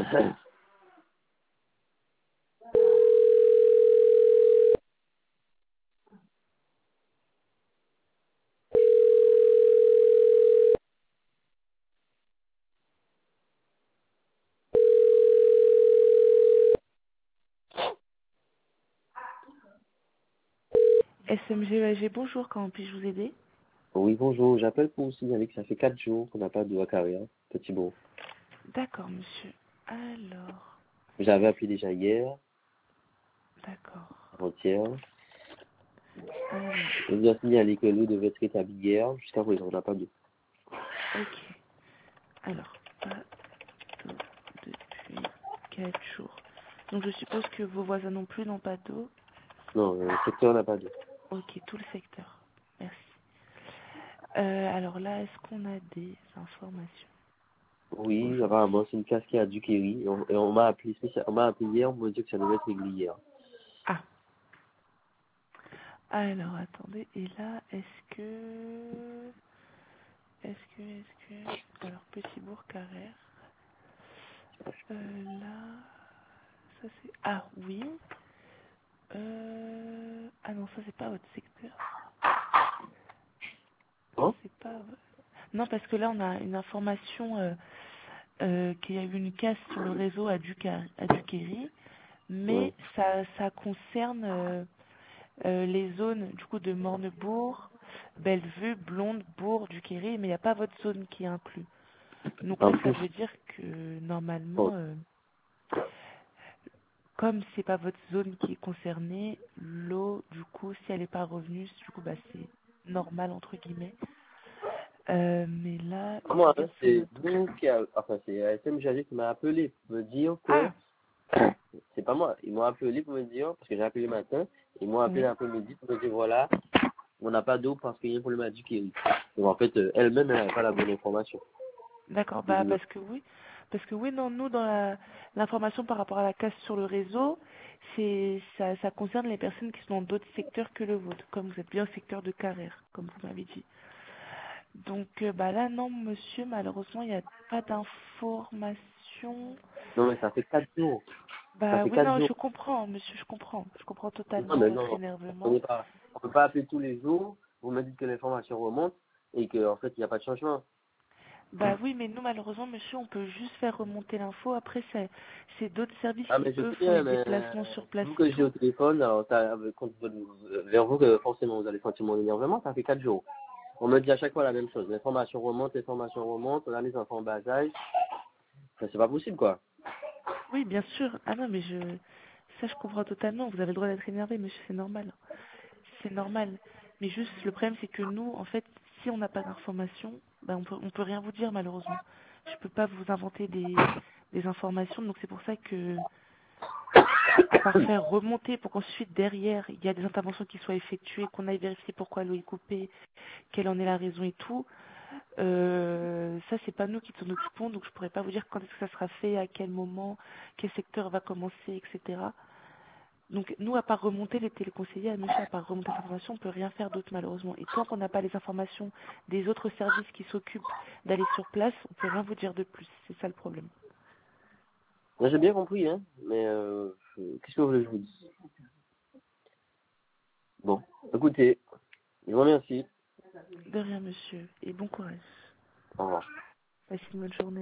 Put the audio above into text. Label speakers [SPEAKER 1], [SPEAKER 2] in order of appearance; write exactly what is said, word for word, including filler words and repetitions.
[SPEAKER 1] S M G E A G, bonjour, comment puis-je vous aider?
[SPEAKER 2] Oui, bonjour, j'appelle pour vous signaler que ça fait quatre jours qu'on n'a pas de carrière, petit bon.
[SPEAKER 1] D'accord, monsieur. Alors,
[SPEAKER 2] J'avais appelé déjà hier,
[SPEAKER 1] d'accord.
[SPEAKER 2] avant-hier.
[SPEAKER 1] Alors,
[SPEAKER 2] On nous a signalé que l'eau devait être rétablie hier, jusqu'à présent, on n'a pas d'eau.
[SPEAKER 1] ok. Alors, pas d'eau depuis quatre jours. Donc, je suppose que vos voisins non plus n'ont pas d'eau.
[SPEAKER 2] Non, le secteur n'a pas d'eau.
[SPEAKER 1] Ok, tout le secteur. Merci. Euh, alors là, est-ce qu'on a des informations
[SPEAKER 2] Oui,
[SPEAKER 1] aujourd'hui?
[SPEAKER 2] apparemment, c'est une casquette à Duquery, et on, et on m'a appelé spécial, on m'a appelé hier, on m'a dit que ça devait être réglé hier.
[SPEAKER 1] Ah, alors attendez, et là, est-ce que... Est-ce que, est-ce que... Alors, Petit-Bourg, Carrère. Euh, là... Ça c'est... Ah, oui. Euh... Ah non, ça c'est pas votre secteur.
[SPEAKER 2] Hein?
[SPEAKER 1] C'est pas... Non, parce que là, on a une information euh, euh, qu'il y a eu une casse sur le réseau à, Duca- à Duquery,
[SPEAKER 2] Ouais.
[SPEAKER 1] mais ça, ça concerne euh, euh, les zones du coup de Mornebourg, Bellevue, Blonde, Bourg, Duquery, mais il n'y a pas votre zone qui est inclus. Donc là,
[SPEAKER 2] En
[SPEAKER 1] ça
[SPEAKER 2] plus,
[SPEAKER 1] veut dire que normalement,
[SPEAKER 2] bon,
[SPEAKER 1] euh, comme c'est pas votre zone qui est concernée, l'eau, du coup, si elle n'est pas revenue, du coup, bah c'est normal entre guillemets. Euh, mais là, je
[SPEAKER 2] comment, hein,
[SPEAKER 1] regarde sur
[SPEAKER 2] c'est
[SPEAKER 1] notre
[SPEAKER 2] vous qui a, enfin, c'est A S M G A G qui m'a appelé pour me dire que,
[SPEAKER 1] Ah,
[SPEAKER 2] c'est pas moi, ils m'ont appelé pour me dire, parce que j'ai appelé le matin, ils m'ont appelé
[SPEAKER 1] oui,
[SPEAKER 2] l'après-midi pour me dire, voilà, on n'a pas d'eau parce qu'il y a un problème à Duquery. Donc en fait, euh, elle-même, elle n'a pas la bonne information.
[SPEAKER 1] d'accord, bah
[SPEAKER 2] Visiblement.
[SPEAKER 1] parce que oui, parce que oui, non, nous dans la l'information par rapport à la casse sur le réseau, c'est ça, ça concerne les personnes qui sont dans d'autres secteurs que le vôtre, comme vous êtes bien au secteur de Carrère, comme vous m'avez dit. Donc euh, bah là non monsieur, malheureusement il n'y a pas d'information.
[SPEAKER 2] Non, mais ça fait quatre jours. Ça
[SPEAKER 1] Bah
[SPEAKER 2] fait
[SPEAKER 1] oui
[SPEAKER 2] quatre
[SPEAKER 1] non
[SPEAKER 2] jours.
[SPEAKER 1] je comprends monsieur, je comprends, je comprends
[SPEAKER 2] Non,
[SPEAKER 1] totalement
[SPEAKER 2] mais
[SPEAKER 1] votre
[SPEAKER 2] non, on
[SPEAKER 1] énervement.
[SPEAKER 2] n'est pas, on peut pas appeler tous les jours. Vous me dites que l'information remonte et qu'en fait, il n'y a pas de changement.
[SPEAKER 1] Bah oui mais nous malheureusement monsieur on peut juste faire remonter l'info. Après c'est c'est d'autres services
[SPEAKER 2] Ah,
[SPEAKER 1] qui
[SPEAKER 2] mais je
[SPEAKER 1] eux
[SPEAKER 2] sais
[SPEAKER 1] font les
[SPEAKER 2] bien, mais
[SPEAKER 1] déplacements sur
[SPEAKER 2] c'est
[SPEAKER 1] place
[SPEAKER 2] vous
[SPEAKER 1] et
[SPEAKER 2] que j'ai au
[SPEAKER 1] tout.
[SPEAKER 2] téléphone, alors ça, contre, vers vous que forcément vous allez sentir mon énervement, ça fait quatre jours. On me dit à chaque fois la même chose. L'information remonte, l'information remonte, on a les enfants en bas âge. Ça, c'est pas possible, quoi.
[SPEAKER 1] Oui bien sûr. Ah non mais je ça je comprends totalement. Vous avez le droit d'être énervé monsieur, c'est normal. C'est normal. Mais juste, le problème, c'est que nous, en fait, si on n'a pas d'informations, ben on peut, on peut rien vous dire, malheureusement. Je peux pas vous inventer des, des informations, donc c'est pour ça que, à part faire remonter pour qu'ensuite, derrière, il y a des interventions qui soient effectuées, qu'on aille vérifier pourquoi l'eau est coupée, quelle en est la raison et tout, euh, ça, c'est pas nous qui s'en occupons, donc je pourrais pas vous dire quand est-ce que ça sera fait, à quel moment, quel secteur va commencer, et cetera. Donc nous, à part remonter les téléconseillers, à monsieur, à part remonter cette information, on peut rien faire d'autre malheureusement. Et tant qu'on n'a pas les informations des autres services qui s'occupent d'aller sur place, on peut rien vous dire de plus. C'est ça le problème.
[SPEAKER 2] Moi, j'ai bien compris, hein, mais euh, qu'est-ce que vous voulez que je vous dise? Bon, écoutez, je vous remercie.
[SPEAKER 1] De rien, monsieur. Et bon courage.
[SPEAKER 2] Au revoir.
[SPEAKER 1] Passez une bonne journée.